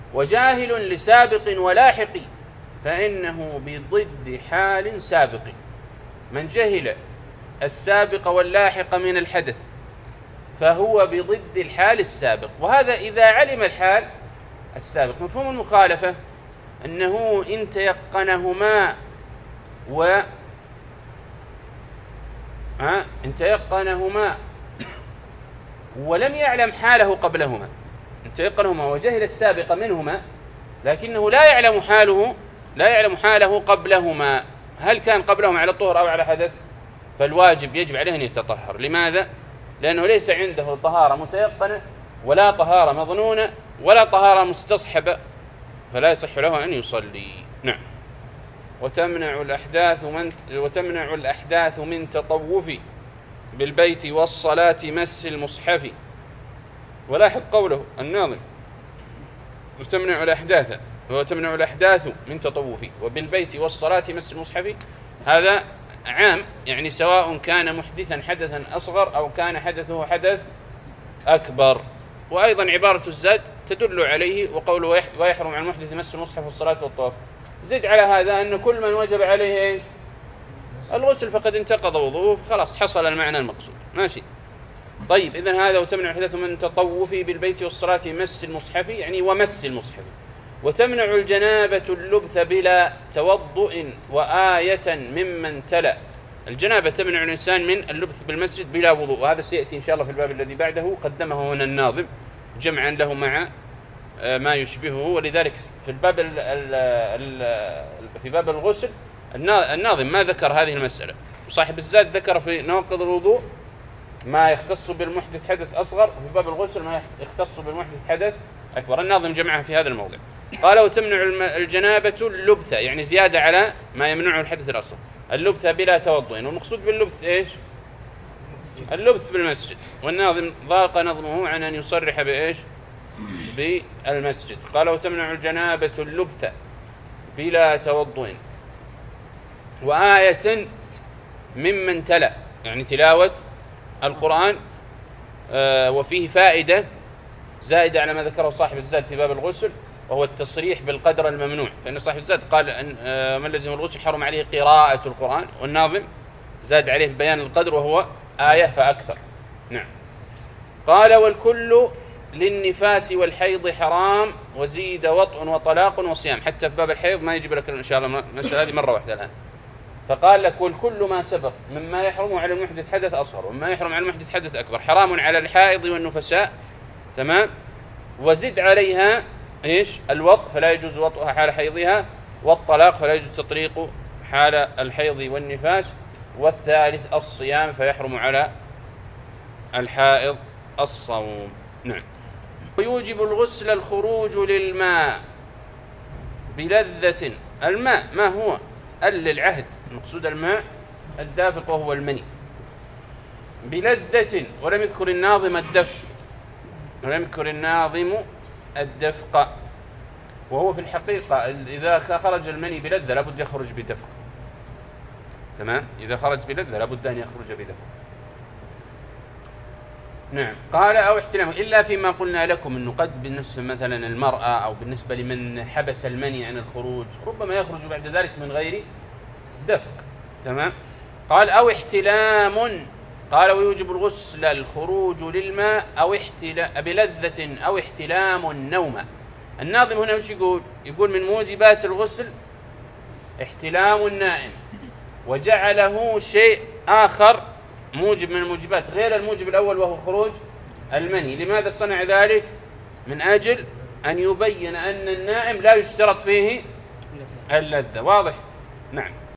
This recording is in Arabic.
وجاهل لسابق ولاحق فإنه بضد حال سابق. من جهل السابق واللاحق من الحدث فهو بضد الحال السابق، وهذا إذا علم الحال السابق. مفهوم المخالفة أنه إن تيقنهما ولم يعلم حاله قبلهما، إن تيقنهما وجهل السابق منهما لكنه لا يعلم حاله قبلهما، هل كان قبلهما على طهر أو على حدث، فالواجب يجب عليه أن يتطهر. لماذا؟ لأنه ليس عنده طهارة متيقنة ولا طهارة مظنونة ولا طهارة مستصحبة، فلا يصح له أن يصلي. نعم. وتمنع الأحداث من تطوف بالبيت والصلاة مس المصحف. ولاحظ قوله الناظم وتمنع الأحداث من تطوف وبالبيت والصلاة مس المصحف، هذا عام، يعني سواء كان محدثا حدثا أصغر أو كان حدثه حدث أكبر. وأيضا عبارة الزاد تدل عليه، وقوله ويحرم على المحدث مس المصحف والصلاة والطواف، زد على هذا أن كل من وجب عليه الغسل فقد انتقض وضوءه، خلاص حصل المعنى المقصود. ماشي. طيب إذن هذا وتمنع الحدث من تطوف بالبيت والصلاة مس المصحف، يعني ومس المصحف. وتمنع الجنابة اللبث بلا توضؤ وآية ممن تلا. الجنابة تمنع الإنسان من اللبث بالمسجد بلا وضوء، وهذا سيأتي إن شاء الله في الباب الذي بعده، قدمه هنا الناظم جمعا له مع ما يشبهه. ولذلك في باب الغسل الناظم ما ذكر هذه المسألة، وصاحب الزاد ذكر في نواقض الوضوء ما يختص بالمحدث حدث أصغر، وفي باب الغسل ما يختص بالمحدث حدث أكبر. الناظم جمعها في هذا الموضع. قال وتمنع الجنابة اللبث، يعني زيادة على ما يمنعه الحدث الأصغر، اللبث بلا توضؤ. والمقصود باللبث إيش؟ اللبث بالمسجد. والناظم ضاق نظمه عن أن يصرح بإيش؟ بالمسجد. قال وتمنع الجنابة اللبث بلا توضؤ وآية ممن تلا، يعني تلاوة القرآن. وفيه فائدة زائدة على ما ذكره صاحب الزاد في باب الغسل، وهو التصريح بالقدر الممنوع، فإن صاحب الزاد قال أن من لزم الغسل حرم عليه قراءة القرآن، والناظم زاد عليه بيان القدر وهو آية فأكثر. نعم. قال والكل للنفاس والحيض حرام وزيد وطء وطلاق وصيام. حتى في باب الحيض ما يجب لك إن شاء الله المسألة هذه مرة واحدة الآن. فقال لك والكل ما سبق مما يحرم على المحدث حدث أصغر ومما يحرم على المحدث حدث أكبر حرام على الحائض والنفساء. تمام. وزد عليها إيش؟ الوطء، فلا يجوز وطئها حال حيضها، والطلاق فلا يجوز تطليق حال الحيض والنفاس. والثالث الصيام، فيحرم على الحائض الصوم. نعم. ويوجب الغسل الخروج للماء بلذة. الماء ما هو؟ للعهد، المقصود الماء الدافق وهو المني. بلذة، ولم يذكر الناظم الدفق، وهو في الحقيقة إذا خرج المني بلذة لابد يخرج بدفق. تمام. إذا خرج بلذة لابد أن يخرج بدفق. نعم. قال أو احتلامه، إلا فيما قلنا لكم أنه قد بالنسبة مثلا المرأة أو بالنسبة لمن حبس المني عن الخروج ربما يخرج بعد ذلك من غير دفق. تمام. قال أو احتلام. قال ويوجب الغسل الخروج للماء أو بلذة أو احتلام النوم. الناظم هنا وش يقول من موجبات الغسل احتلام النائم، وجعله شيء آخر موجب من الموجبات غير الموجب الأول وهو خروج المني. لماذا صنع ذلك؟ من أجل أن يبين أن النائم لا يشترط فيه اللذة. واضح؟ نعم.